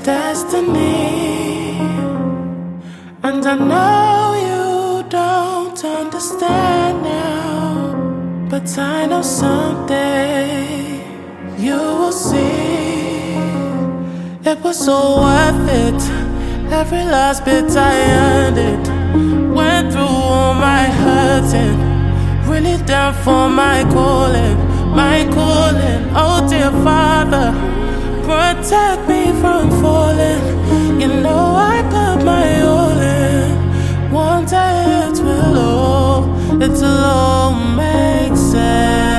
destiny. And I know you don't understand now, but I know someday you will see it was so worth it. Every last bit I earned it. Went through all my hurting, really down for my calling, my calling. Oh dear Father, protect me from falling. You know I put my all in. One day it'll all make sense.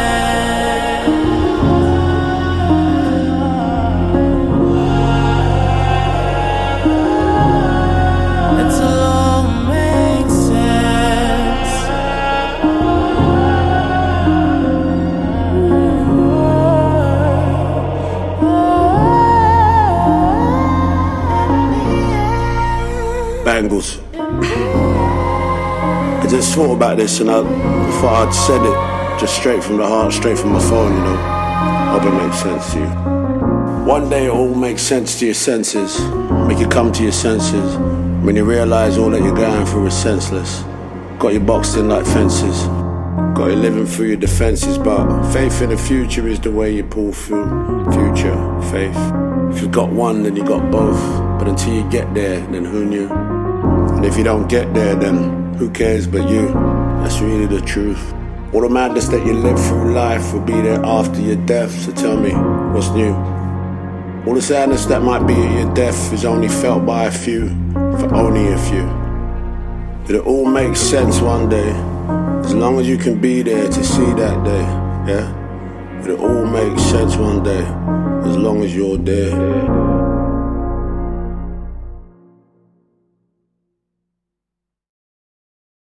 It'll all make sense. Bangles. I just thought about this and I thought I'd said it just straight from the heart, straight from my phone, you know. Hope it makes sense to you. One day it all makes sense to your senses, make you come to your senses. When you realise all that you're going through is senseless. Got you boxed in like fences, got you living through your defences. But faith in the future is the way you pull through. Future, faith. If you've got one, then you got both. But until you get there, then who knew? And if you don't get there, then who cares but you? That's really the truth. All the madness that you live through life will be there after your death. So tell me, what's new? All the sadness that might be at your death is only felt by a few, for only a few. It'll all make sense one day, as long as you can be there to see that day, yeah? It'll all make sense one day, as long as you're there.